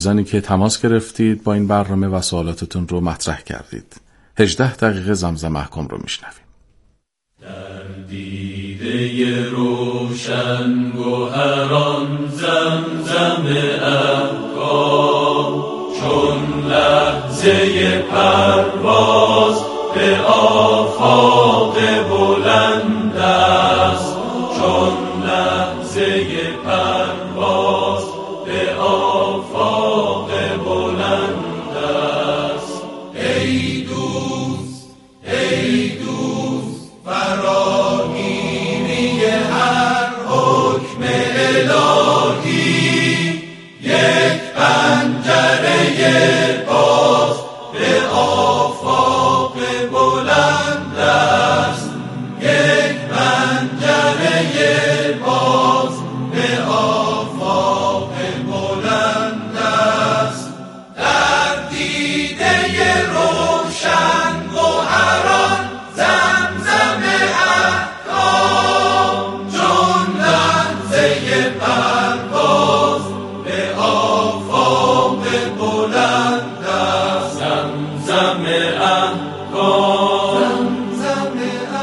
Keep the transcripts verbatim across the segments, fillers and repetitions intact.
زنی که تماس گرفتید با این برنامه و سوالاتتون رو مطرح کردید. هجده دقیقه زمزم احکام رو میشنویم. در دیده روشن گوهران زمزم احکام، چون لحظه پرواز به آفاق بلند است، چون لحظه پرواز به آفاق بلند است. ای دوست ای دوست فراگیری هر حکم الهی، یک پنجره باز به آفاق بلند است، یک پنجره باز به آفاق بلند است. در دیده روشن گوهران زمزم احکام، چون لحظه پرواز به آفاق بلند است. زمزم احکام، زمزم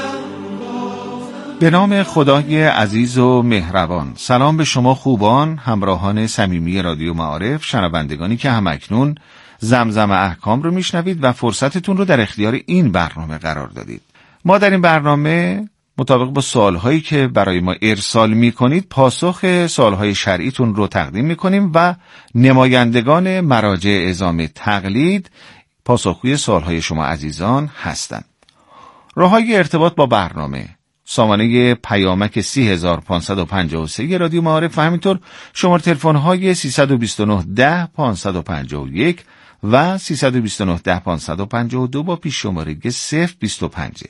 احکام. به نام خدای عزیز و مهربان. سلام به شما خوبان، همراهان صمیمی رادیو معارف، شنوندگانی که همکنون زمزم احکام رو میشنوید و فرصتتون رو در اختیار این برنامه قرار دادید. ما در این برنامه مطابق با سوالهایی که برای ما ارسال میکنید پاسخ سوالهای شرعیتون رو تقدیم میکنیم و نمایندگان مراجع اعزام تقلید پاسخگوی سوالهای شما عزیزان هستند. راههای ارتباط با برنامه: سامانه پیامک سی هزار و پانصد و پنجاه و سه رادیو معارف و همینطور شماره تلفن های سیصد و بیست و نه ده پانصد و پنجاه و یک و سیصد و بیست و نه ده پانصد و پنجاه و دو با پیش شماره صفر بیست و پنج.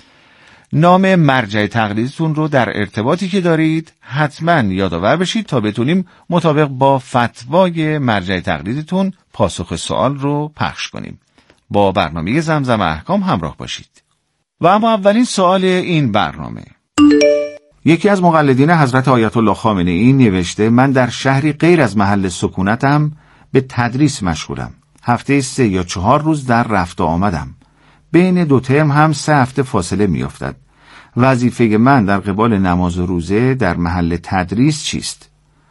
نام مرجع تقلیدتون رو در ارتباطی که دارید حتما یادآور بشید تا بتونیم مطابق با فتوای مرجع تقلیدتون پاسخ سوال رو پخش کنیم. با برنامه زمزم احکام همراه باشید. و اما اولین سوال این برنامه: یکی از مقلدین حضرت آیت الله خامنه‌ای نوشته من در شهری غیر از محل سکونتم به تدریس مشغولم. هفته سه یا چهار روز در رفت و آمدم. بین دو ترم هم سه هفته فاصله میافتد. وظیفه من در قبال نماز و روزه در محل تدریس چیست؟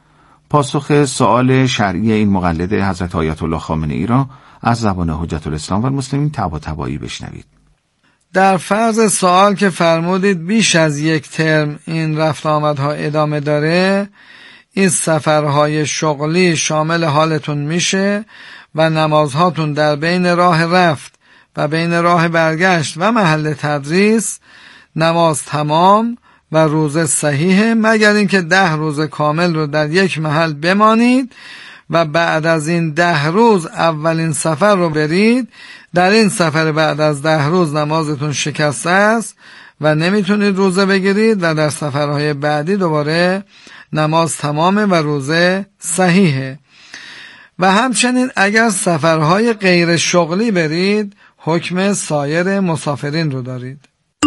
پاسخ سوال شرعی این مقلد حضرت آیت الله خامنه‌ای را از زبان حجت الاسلام و المسلمین طباطبایی بشنوید. در فرض سوال که فرمودید بیش از یک ترم این رفت آمدها ادامه داره، این سفرهای شغلی شامل حالتون میشه و نمازهاتون در بین راه رفت و بین راه برگشت و محل تدریس نماز تمام و روزه صحیحه، مگر اینکه ده روز کامل رو در یک محل بمانید و بعد از این ده روز اولین سفر رو برید. در این سفر بعد از ده روز نمازتون شکسته است و نمیتونید روزه بگیرید و در سفرهای بعدی دوباره نماز تمامه و روزه صحیحه. و همچنین اگر سفرهای غیر شغلی برید حکم سایر مسافرین رو دارید.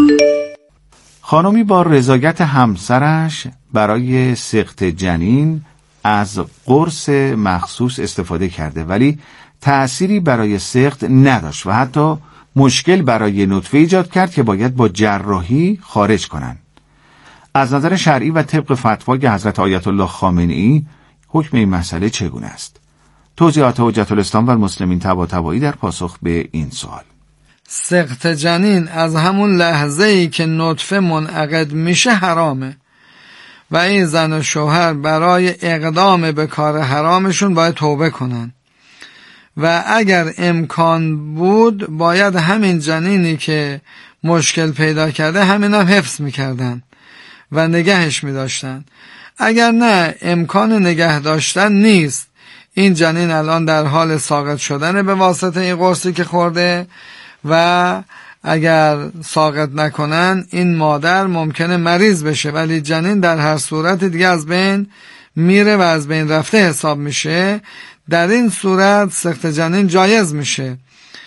خانمی با رضایت همسرش برای سقط جنین از قرص مخصوص استفاده کرده ولی تأثیری برای سقط نداشت و حتی مشکل برای نطفه ایجاد کرد که باید با جراحی خارج کنند. از نظر شرعی و طبق فتوای حضرت آیت الله خامنه‌ای حکم این مسئله چگونه است؟ توضیحات حجت الاسلام و المسلمین طباطبایی در پاسخ به این سوال. سقط جنین از همون لحظه‌ای که نطفه منعقد میشه حرامه و این زن و شوهر برای اقدام به کار حرامشون باید توبه کنن و اگر امکان بود باید همین جنینی که مشکل پیدا کرده همین هم حفظ میکردن و نگهش میداشتن. اگر نه امکان نگه داشتن نیست، این جنین الان در حال ساقط شدنه به واسطه این قرصی که خورده و اگر ساقط نکنن این مادر ممکنه مریض بشه ولی جنین در هر صورت دیگه از بین میره و از بین رفته حساب میشه. در این صورت سقط جنین جایز میشه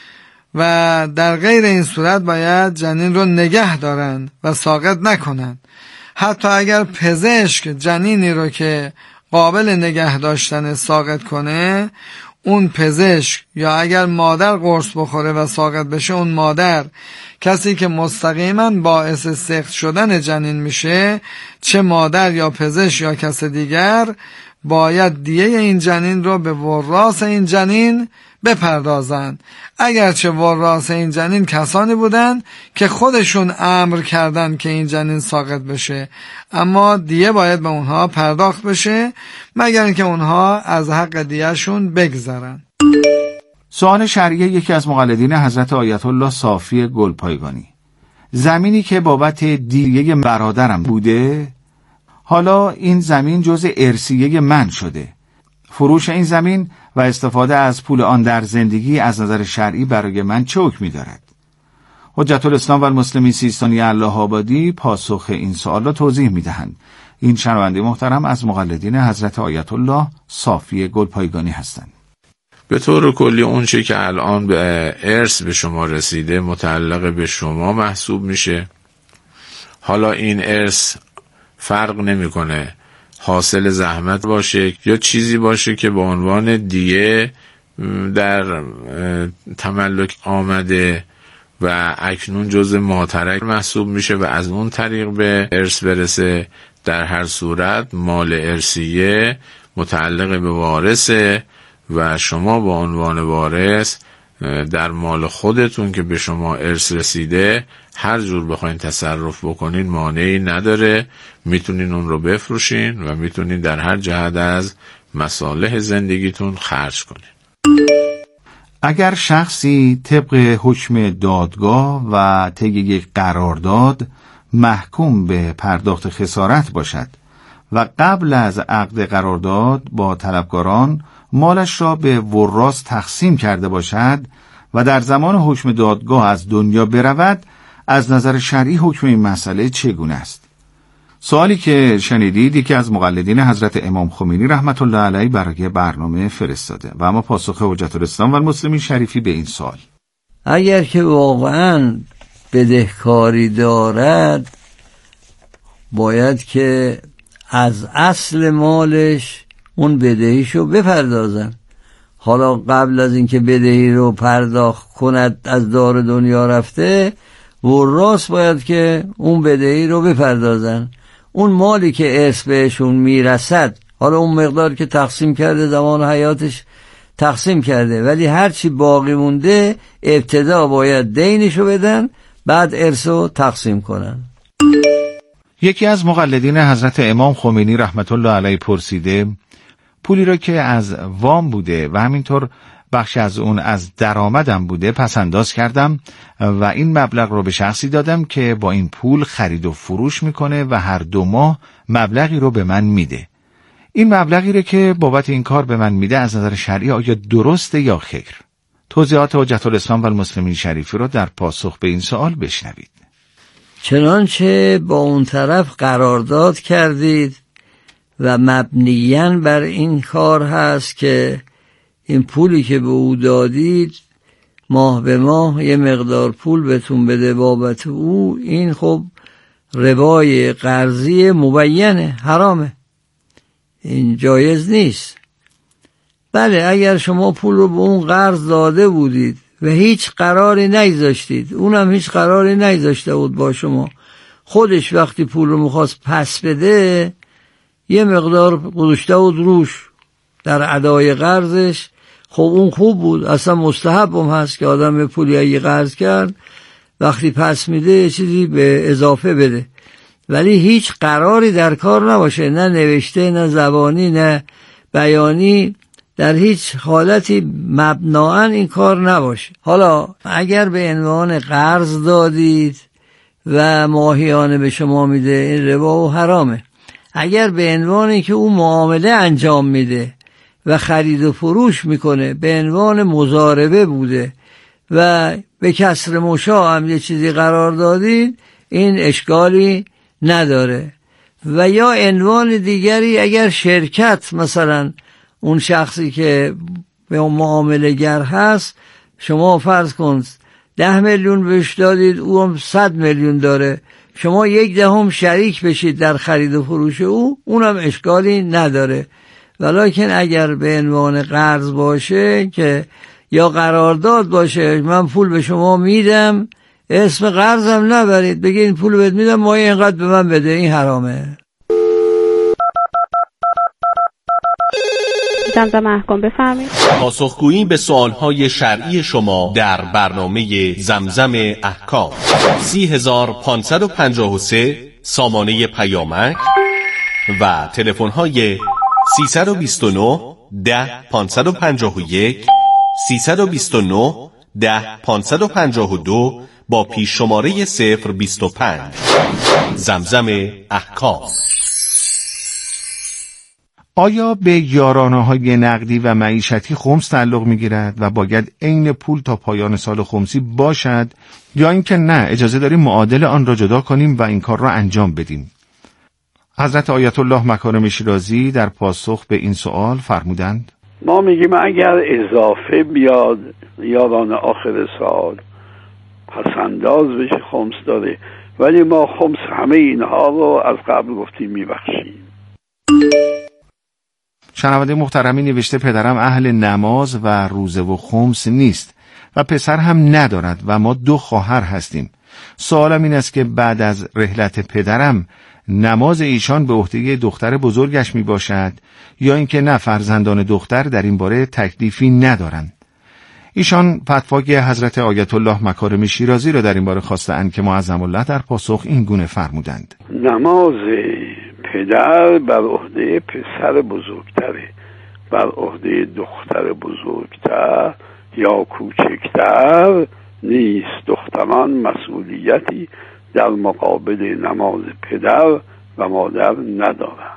و در غیر این صورت باید جنین رو نگه دارن و ساقط نکنن. حتی اگر پزشک جنینی رو که قابل نگه داشتن ساقط کنه، اون پزشک یا اگر مادر قرص بخوره و ساقط بشه اون مادر، کسی که مستقیما باعث سقط شدن جنین میشه، چه مادر یا پزشک یا کس دیگر، باید دیه این جنین رو به وراث این جنین بپردازند. اگرچه وراث این جنین کسانی بودن که خودشون امر کردن که این جنین ساقط بشه، اما دیه باید به اونها پرداخت بشه مگر اینکه اونها از حق دیهشون بگذرن. سوال شرعی یکی از مقلدین حضرت آیت الله صافی گلپایگانی: زمینی که بابت دیه برادرم بوده، حالا این زمین جزء ارثیه من شده. فروش این زمین و استفاده از پول آن در زندگی از نظر شرعی برای من چه حکمی دارد؟ حجت الاسلام و المسلمین سیستانی الله آبادی پاسخ این سوال را توضیح می‌دهند. این شنونده محترم از مقلدین حضرت آیت الله صافی گلپایگانی هستند. به طور کلی اون چی که الان به ارث به شما رسیده متعلق به شما محسوب میشه. حالا این ارث فرق نمیکنه حاصل زحمت باشه یا چیزی باشه که به عنوان دیه در تملک آمده و اکنون جزء ماترک محسوب میشه و از اون طریق به ارث برسه. در هر صورت مال ارثیه متعلق به وارثه و شما به عنوان وارث در مال خودتون که به شما ارث رسیده هر جور بخواین تصرف بکنین مانعی نداره. میتونین اون رو بفروشین و میتونین در هر جهت از مصالح زندگیتون خرج کنین. اگر شخصی طبق حکم دادگاه و طی یک قرارداد محکوم به پرداخت خسارت باشد و قبل از عقد قرارداد با طلبکاران مالش را به وراث تقسیم کرده باشد و در زمان حکم دادگاه از دنیا برود، از نظر شرعی حکم این مسئله چگونه است؟ سوالی که شنیدید یکی از مقلدین حضرت امام خمینی رحمت الله علیه برای برنامه فرستاده و اما پاسخ حجت الاسلام و المسلمین شریفی به این سوال: اگر که واقعاً بدهکاری دارد باید که از اصل مالش اون بدهیشو بپردازن. حالا قبل از اینکه بدهی رو پرداخت کند از دار دنیا رفته، وراث باید که اون بدهی رو بپردازن. اون مالی که ارث بهشون میرسد، حالا اون مقدار که تقسیم کرده زمان حیاتش تقسیم کرده، ولی هرچی باقی مونده ابتدا باید دینشو بدن، بعد ارثو تقسیم کنن. یکی از مقلدین حضرت امام خمینی رحمت الله علیه پرسیده: پولی را که از وام بوده و همینطور بخش از اون از درآمدم بوده پس انداز کردم و این مبلغ رو به شخصی دادم که با این پول خرید و فروش میکنه و هر دو ماه مبلغی رو به من میده. این مبلغی رو که بابت این کار به من میده از نظر شرعی آیا درسته یا خیر؟ توضیحات حجت الاسلام و المسلمین شریفی رو در پاسخ به این سوال بشنوید. چنانچه با اون طرف قرارداد کردید و مبنیاً بر این کار هست که این پولی که به او دادید ماه به ماه یه مقدار پول بهتون بده بابت او، این خب ربای قرضی مبینه، حرامه، این جایز نیست. بله اگر شما پول رو به اون قرض داده بودید و هیچ قراری نگذاشتید، اونم هیچ قراری نگذاشته بود با شما، خودش وقتی پول رو میخواست پس بده یه مقدار گذاشته بود روش در ادای قرضش، خب اون خوب بود، اصلا مستحب هم هست که آدم به پولی اگه قرض کرد وقتی پس میده یه چیزی به اضافه بده، ولی هیچ قراری در کار نباشه، نه نوشته نه زبانی نه بیانی، در هیچ حالتی مبناً این کار نباشه. حالا اگر به عنوان قرض دادید و ماهیانه به شما میده، این ربا و حرامه. اگر به عنوانی که اون معامله انجام میده و خرید و فروش میکنه به عنوان مضاربه بوده و به کسر مشاع هم یه چیزی قرار دادید، این اشکالی نداره. و یا عنوان دیگری، اگر شرکت مثلا اون شخصی که به اون معامله گر هست، شما فرض کن ده میلیون بهش دادید، او هم صد میلیون داره، شما یک دهم شریک بشید در خرید و فروش او، اونم اشکالی نداره. ولیکن اگر به عنوان قرض باشه که یا قرارداد باشه، من پول به شما میدم، اسم قرضم نبرید، بگید این پول بهت میدم ماهی اینقدر به من بده، این حرامه. زمزمه احکام بفرمایید. پاسخگویی به سوالهای شرعی شما در برنامه زمزم احکام. سی هزار پانصد و پنجاه و سه سامانه پیامک و تلفن‌های سیصد و بیست و نه ده پانصد و پنجاه و یک، سیصد و بیست و نه ده پانصد و پنجاه و دو با پیش شماره صفر بیست و پنج. زمزم احکام. آیا به یارانه‌های نقدی و معیشتی خمس تعلق می‌گیرد و باید عین پول تا پایان سال خمسی باشد، یا اینکه نه، اجازه داریم معادل آن را جدا کنیم و این کار را انجام بدیم؟ حضرت آیت الله مکارم شیرازی در پاسخ به این سوال فرمودند: ما میگیم اگر اضافه بیاد یاران آخر سال پسنداز بشه خمس داره، ولی ما خمس همه اینها رو از قبل گفتیم میبخشیم. شنونده محترمی نوشته پدرم اهل نماز و روزه و خمس نیست و پسر هم ندارد و ما دو خواهر هستیم. سوالم این است که بعد از رحلت پدرم نماز ایشان به عهده دختر بزرگش می باشد یا اینکه نه، فرزندان دختر در این باره تکلیفی ندارند؟ ایشان فتوای حضرت آیت الله مکارم شیرازی را در این باره خواستند که معظم الله در پاسخ این گونه فرمودند: نماز پدر بر عهده پسر بزرگتره، بر عهده دختر بزرگتر یا کوچکتر نیست. دختران مسئولیتی در مقابل نماز پدر و مادر ندارند.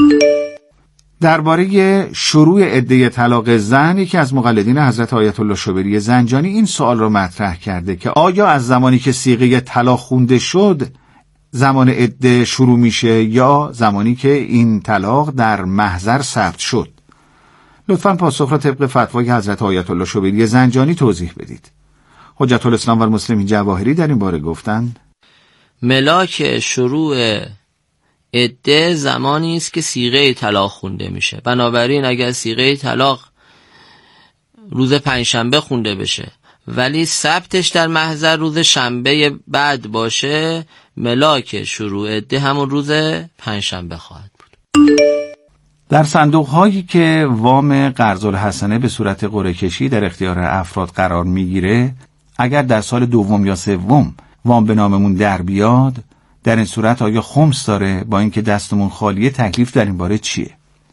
درباره شروع عده طلاق زن، یکی از مقلدین حضرت آیت الله شبلی زنجانی این سوال را مطرح کرده که آیا از زمانی که صیغه طلاق خونده شد زمان عده شروع میشه یا زمانی که این طلاق در محضر ثبت شد؟ لطفاً پاسخ را طبق فتوای حضرت آیت الله شبلی زنجانی توضیح بدید. حجت الاسلام و المسلمین جواهری در این باره گفتند: ملاک شروع عده زمانی است که صیغه طلاق خونده میشه. بنابراین اگر صیغه طلاق روز پنجشنبه خونده بشه ولی ثبتش در محضر روز شنبه بعد باشه، ملاک شروع عده همون روز پنجشنبه خواهد بود. در صندوق هایی که وام قرض الحسنه به صورت قرعه کشی در اختیار افراد قرار میگیره، اگر در سال دوم یا سوم وام به ناممون در بیاد، در این صورت آیا خمس داره؟ با اینکه دستمون خالیه، تکلیف در این باره چیه؟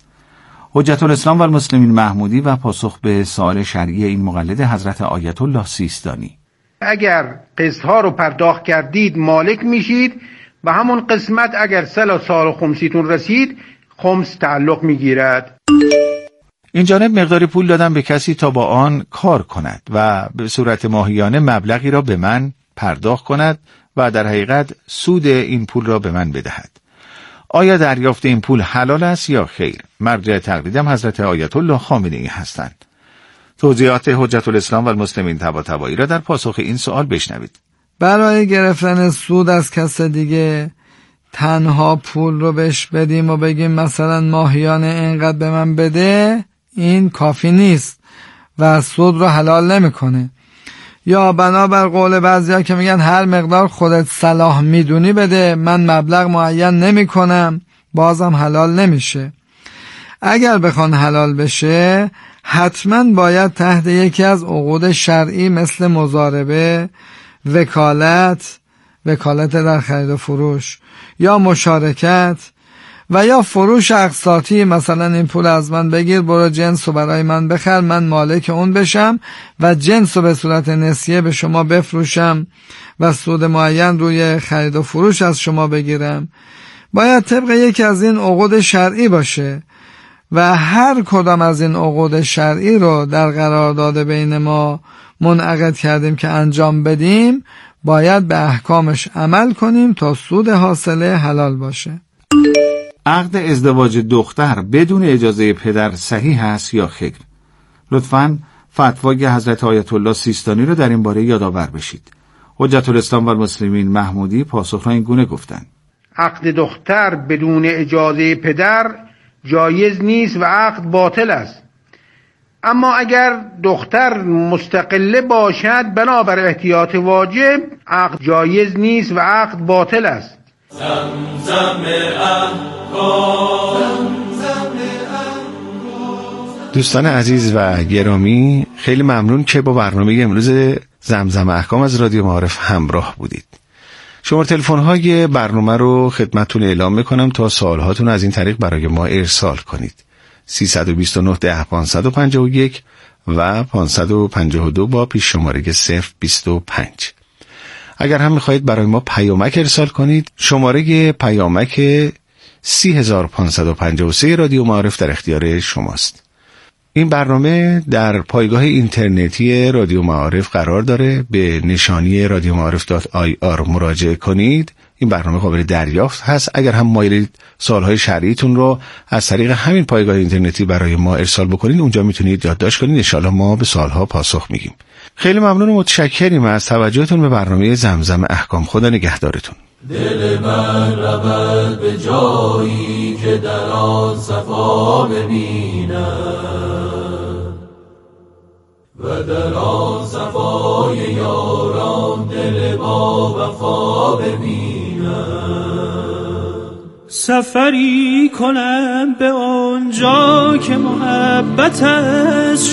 حجت الاسلام و المسلمین محمودی و پاسخ به سوال شرعی این مقلد حضرت آیت الله سیستانی: اگر قسط ها رو پرداخت کردید مالک میشید و همون قسمت اگر سال سال خمسیتون رسید خمس تعلق میگیرد. این جانب مقداری پول دادم به کسی تا با آن کار کند و به صورت ماهیانه مبلغی را به من پرداخت کند و در حقیقت سود این پول را به من بدهد. آیا دریافت این پول حلال است یا خیر؟ مرجع تقلیدم حضرت آیت الله خامنه‌ای هستند. توضیحات حجت الاسلام و المسلمین طباطبایی را در پاسخ این سوال بشنوید. برای گرفتن سود از کس دیگه تنها پول رو بهش بدیم و بگیم مثلا ماهیانه اینقدر به من بده، این کافی نیست و سود رو حلال نمیکنه. یا بنابر قول بعضیا که میگن هر مقدار خودت صلاح میدونی بده، من مبلغ معین نمی کنم، بازم حلال نمیشه. اگر بخوان حلال بشه حتما باید تحت یکی از عقود شرعی مثل مضاربه، وکالت، وکالت در خرید و فروش یا مشارکت و یا فروش اقساطی، مثلا این پول از من بگیر برو جنس رو برای من بخر، من مالک اون بشم و جنس رو به صورت نسیه به شما بفروشم و سود معین روی خرید و فروش از شما بگیرم. باید طبق یکی از این عقود شرعی باشه و هر کدام از این عقود شرعی رو در قرارداد بین ما منعقد کردیم که انجام بدیم، باید به احکامش عمل کنیم تا سود حاصله حلال باشه. عقد ازدواج دختر بدون اجازه پدر صحیح است یا خیر؟ لطفاً فتوای حضرت آیت الله سیستانی رو در این باره یادآور بشید. حجت الاسلام و المسلمین محمودی پاسخ را این گونه گفتند: عقد دختر بدون اجازه پدر جایز نیست و عقد باطل است. اما اگر دختر مستقله باشد بنابر احتیاط واجب عقد جایز نیست و عقد باطل است. زمزم احکام. دوستان عزیز و گرامی، خیلی ممنون که با برنامه امروز زمزم احکام از رادیو معارف همراه بودید. شماره تلفن های برنامه رو خدمتتون اعلام میکنم تا سوالهاتون از این طریق برای ما ارسال کنید. سیصد و بیست و نه ده پانصد و پنجاه و یک و پانصد و پنجاه و دو با پیش شماره صفر بیست و پنج. اگر هم میخواهید برای ما پیامک ارسال کنید، شماره پیامک سی هزار و پانصد و پنجاه و سه رادیو معارف در اختیار شماست. این برنامه در پایگاه اینترنتی رادیو معارف قرار داره. به نشانی رادیو معارف دات آی آر مراجعه کنید. این برنامه قابل دریافت هست. اگر هم مایلید سوالهای شرعیتون رو از طریق همین پایگاه اینترنتی برای ما ارسال بکنید، اونجا میتونید یادداشت کنید. ان شاءالله ما به سوالها پاسخ میگیم. خیلی ممنون و متشکریم از توجهتون به برنامه زمزم احکام. خدا نگهدارتون. دل من رود به جایی که در آن صفا ببینم و در آن صفای یاران دل با وفا ببینم. سفری کنم به آنجا که محبت از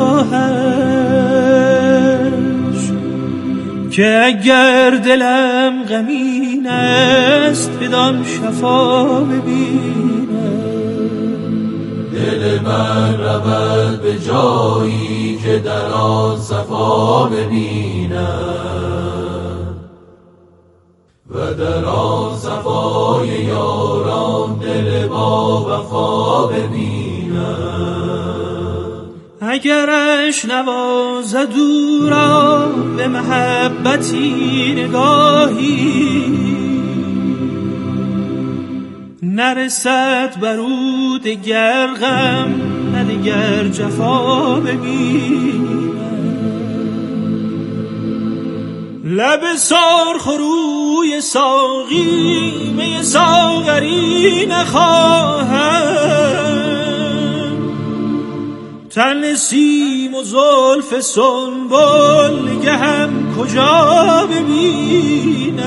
شاهش، که اگر دلم غمین است بدان شفا ببینم. دل من رود به جایی که در آن صفا ببینم و در آن صفای یاران دل با وفا ببینم. اگرش نوازد او را به محبتی نگاهی، نرسد بر او دگر غم نه دگر جفا ببینم. لب سرخ روی ساقی می ساغری نخواهم، تن نسیم و زلف سنبل نگهم کجا ببینم،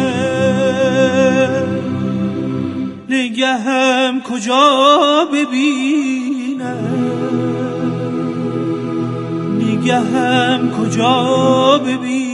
نگهم کجا ببینم، نگهم کجا ببینم.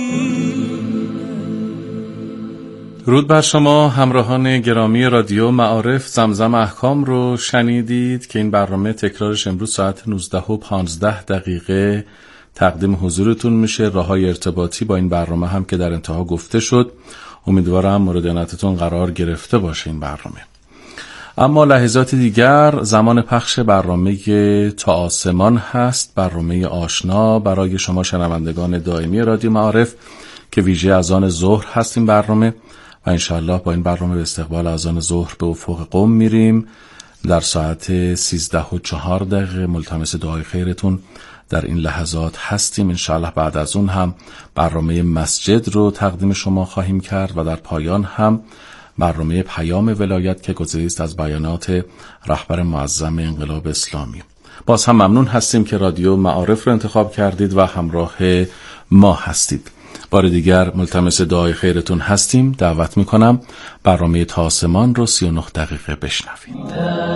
درود بر شما همراهان گرامی رادیو معارف. زمزم احکام رو شنیدید که این برنامه تکرارش امروز ساعت نوزده و پانزده دقیقه تقدیم حضورتون میشه. راههای ارتباطی با این برنامه هم که در انتها گفته شد. امیدوارم مورد عنایتتون قرار گرفته باشه این برنامه. اما لحظات دیگر زمان پخش برنامه تا آسمان هست، برنامه آشنا برای شما شنوندگان دائمی رادیو معارف که ویژه اذان ظهر هست این برنامه، و انشاءالله با این برنامه به استقبال اذان ظهر به افق قم میریم. در ساعت سیزده و چهار دقیقه ملتمس دعای خیرتون در این لحظات هستیم. انشاءالله بعد از اون هم برنامه مسجد رو تقدیم شما خواهیم کرد و در پایان هم برنامه پیام ولایت که گزیده است از بیانات رهبر معظم انقلاب اسلامی. باز هم ممنون هستیم که رادیو معارف رو انتخاب کردید و همراه ما هستید. بار دیگر ملتمس دعای خیرتون هستیم. دعوت میکنم برنامه تا آسمان رو سی و نه دقیقه بشنوید.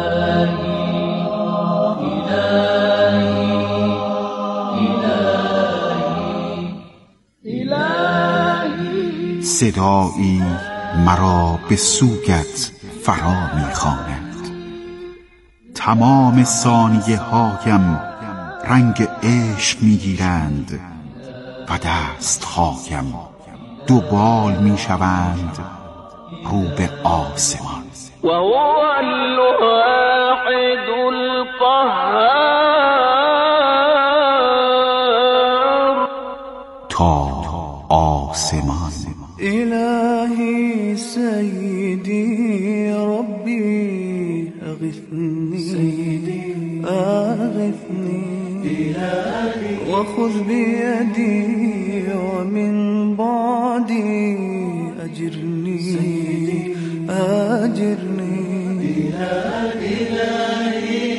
صدایی مرا به سوگت فرا میخواند، تمام ثانیه هایم رنگ عشق میگیرند و دست هایم دو بال میشوند رو به آسمان. و هو الواحد القهار. تا آسمان. الهی سیدی ربی اغثنی سیدی اغثنی و خذ بیدی و من بعدی اجرنی سیدی اجرنی الهی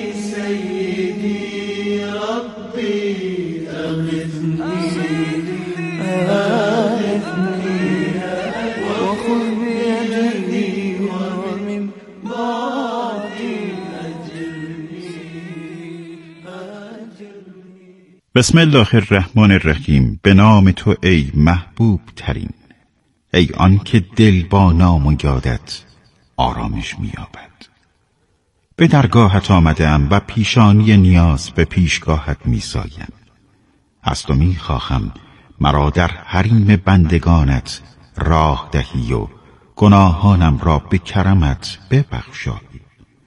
بسم الله الرحمن الرحیم. به نام تو ای محبوب ترین، ای آن که دل با نام و یادت آرامش می‌یابد. به درگاهت آمدم و پیشانی نیاز به پیشگاهت می‌سایم. از تو می‌خواهم مرا در حریم بندگانت راه دهی و گناهانم را به کرمت ببخشایی.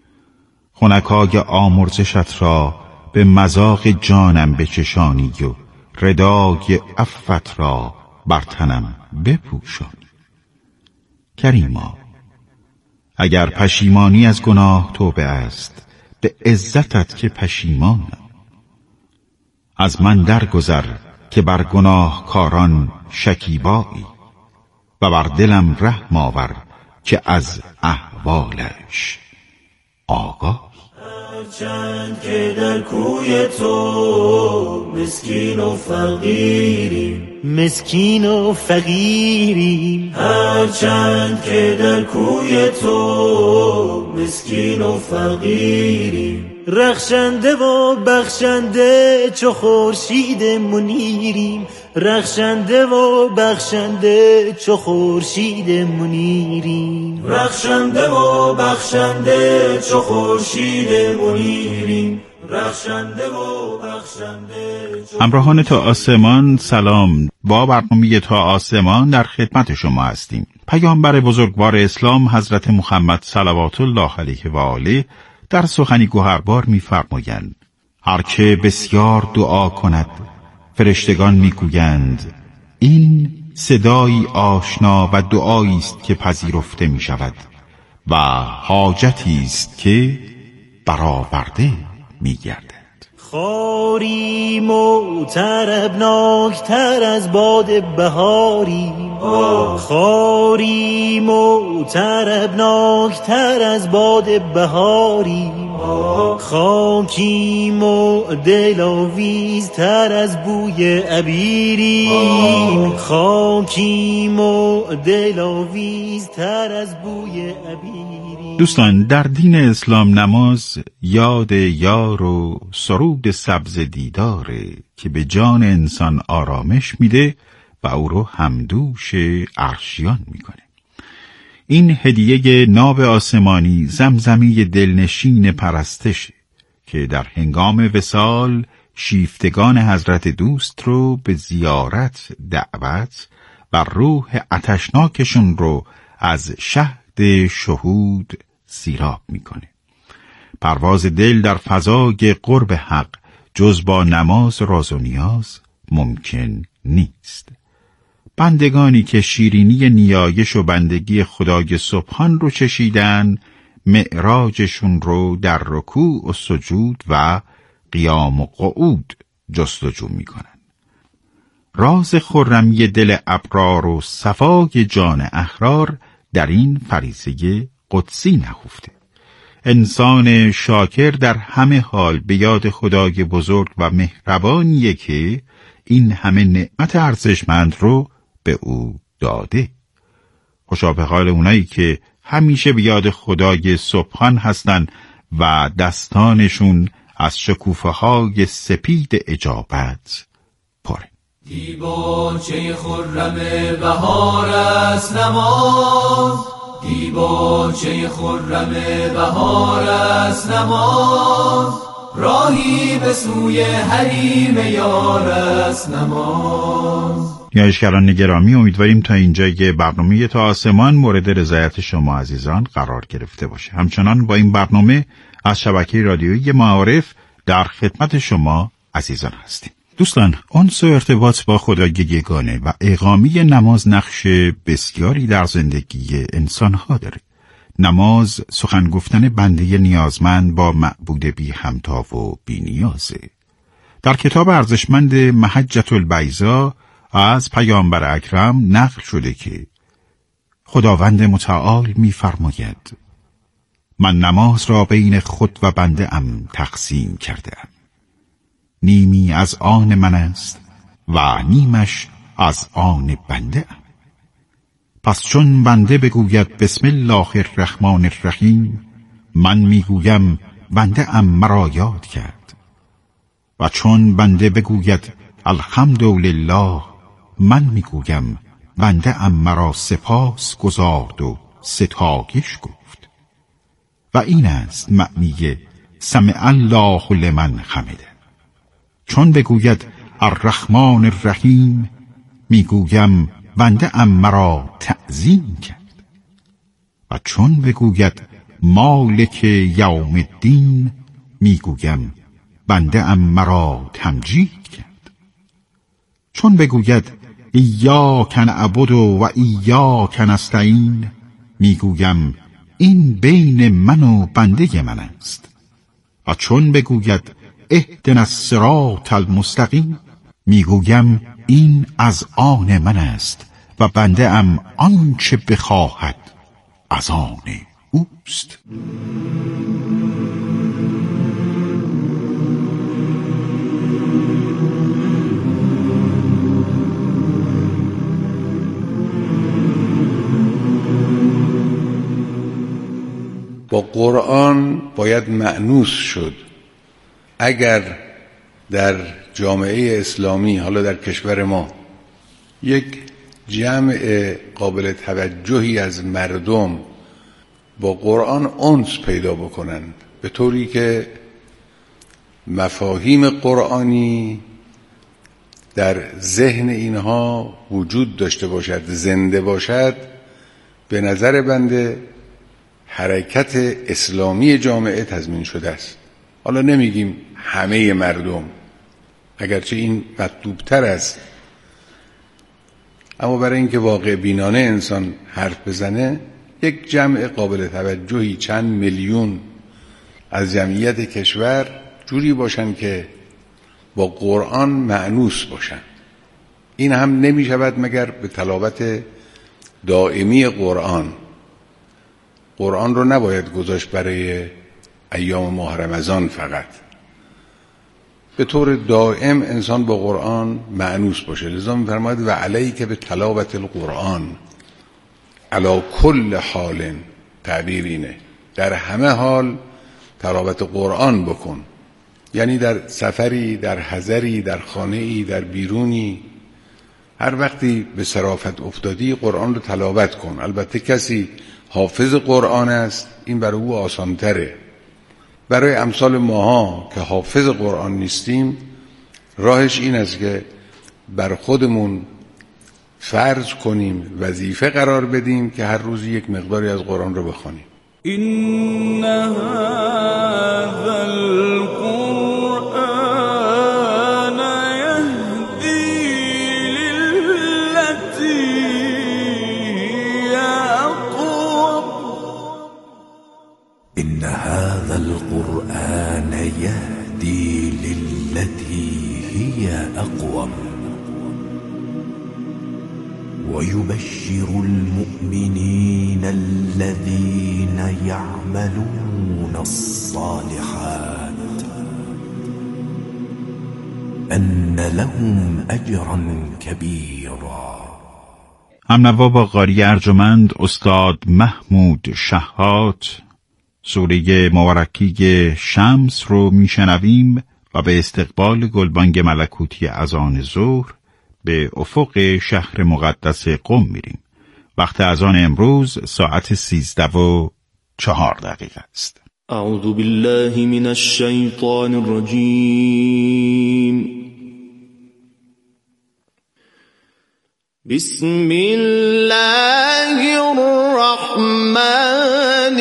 خنکای آمرزشت را به مذاق جانم بچشانی و ردای عفوت را بر تنم بپوشانی. کریما، اگر پشیمانی از گناه توبه است، به عزتت که پشیمانم. از من درگذر که بر گناه کاران شکیبایی و بر دلم رحم آور که از احوالش آگاه. چند که در کوی تو مسکین و فقیریم، مسکین و فقیریم. هر چند که در کوی تو مسکین و فقیریم، رخشنده و بخشنده چو خورشید منیریم، رخشنده و بخشنده چو خورشید منیریم، رخشنده و بخشنده چو خورشید منیریم، رخشنده و بخشنده. همراهان تا آسمان سلام. با برنامه تا آسمان در خدمت شما هستیم. پیامبر بزرگوار اسلام حضرت محمد صلوات الله علیه و آله در سخنی گوهربار می‌فرمایند: هر که بسیار دعا کند فرشتگان میگویند این صدایی آشنا و دعایی است که پذیرفته می شود و حاجتی است که برآورده می گردد. خاریم و طربناکتر از باد بهاریم، خاریم و طربناکتر از باد بهاریم، خاکیم و دلاویزتر از بوی عبیریم، خاکیم و دلاویزتر از بوی عبیریم. دوستان، در دین اسلام نماز یاد یار و سرود سبز دیداره که به جان انسان آرامش میده و او رو همدوش عرشیان میکنه. این هدیه ناب آسمانی زمزمی دلنشین پرستشه که در هنگام وصال شیفتگان حضرت دوست رو به زیارت دعوت و روح آتشناکشون رو از شهد شهود سیراب میکنه. پرواز دل در فضای قرب حق جز با نماز راز و نیاز ممکن نیست. بندگانی که شیرینی نیایش و بندگی خدای سبحان رو چشیدن، معراجشون رو در رکوع و سجود و قیام و قعود جستجو میکنن. راز خرمی دل ابرار و صفای جان احرار در این فریضه قدسی نهفته. انسان شاکر در همه حال به یاد خدای بزرگ و مهربانیه که این همه نعمت ارزشمند رو به او داده. خوشا به حال اونایی که همیشه به یاد خدای سبحان هستن و دستانشون از شکوفه های سپید اجابت پره. دیباچه خرم بهار است نماز، دیباچه خرم بهار است نماز، راهی به سوی حریم یار است نماز. نیایشگران گرامی، امیدواریم تا اینجای برنامه تا آسمان مورد رضایت شما عزیزان قرار گرفته باشه. همچنان با این برنامه از شبکه رادیویی معارف در خدمت شما عزیزان هستیم. دوستان، انس و ارتباط با خدای یگانه و اقامه نماز نقش بسیاری در زندگی انسانها داره. نماز سخن گفتن بنده نیازمند با معبود بی همتا و بی نیازه. در کتاب ارزشمند محجة البیضا از پیامبر اکرم نقل شده که خداوند متعال می فرماید: من نماز را بین خود و بنده ام تقسیم کرده ام. نیمی از آن من است و نیمش از آن بنده ام. پس چون بنده بگوید بسم الله الرحمن الرحیم، من میگویم بنده ام مرا یاد کرد. و چون بنده بگوید الحمدلله، من میگویم بنده ام مرا سپاس گزارد و ستایش گفت. و این است معنی سمع الله لمن حمده. چون بگوید الرحمن الرحیم، میگویم بنده ام مرا تعظیم کرد. و چون بگوید مالک یوم الدین، میگویم بنده ام مرا تمجید کرد. چون بگوید ایاک نعبد و ایاک نستعین، میگویم این بین من و بنده من است. و چون بگوید اهدنا الصراط المستقیم، میگویم این از آن من است و بنده ام آنچه بخواهد از آن اوست. با قرآن باید مأنوس شد. اگر در جامعه اسلامی، حالا در کشور ما، یک جمع قابل توجهی از مردم با قرآن انس پیدا بکنند، به طوری که مفاهیم قرآنی در ذهن اینها وجود داشته باشد، زنده باشد، به نظر بنده حرکت اسلامی جامعه تضمین شده است. حالا نمیگیم همه مردم، اگرچه این مطلوبتر است، اما برای اینکه واقع بینانه انسان حرف بزنه، یک جمع قابل توجهی، چند میلیون از جمعیت کشور جوری باشن که با قرآن مأنوس باشن. این هم نمی شود مگر به تلاوت دائمی قرآن. قرآن رو نباید گذاشت برای ایام ماه رمضان فقط، به طور دائم انسان با قرآن مأنوس باشه. لذا می‌فرماید و علیک به تلاوت القرآن علی کل حال، تعبیر اینه در همه حال تلاوت قرآن بکن، یعنی در سفری، در حضری، در خانه‌ای، در بیرونی، هر وقتی به صرافت افتادی قرآن رو تلاوت کن. البته کسی حافظ قرآن است، این برای او آسان‌تره. برای امثال ماها که حافظ قرآن نیستیم، راهش این است که بر خودمون فرض کنیم، وظیفه قرار بدیم که هر روز یک مقداری از قرآن رو بخوانیم. این هذا القرآن یهدی للتی هی اقوم. این هذا القرآن یهدی للتی هی اقوم ويبشر المؤمنين الذين يعملون الصالحات أن لهم أجرا كبيرا. همنوا با قاری ارجمند استاد محمود شهات سوره مبارکی شمس رو میشنویم و به استقبال گلبانگ ملکوتی اذان ظهر به افق شهر مقدس قم میریم. وقت اذان امروز ساعت سیزده و چهار دقیقه است. اعوذ بالله من الشیطان الرجیم. بسم الله الرحمن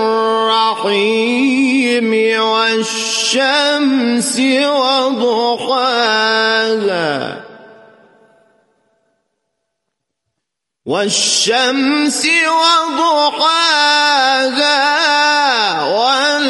الرحیم والشمس وضحاها والشمس وضحاها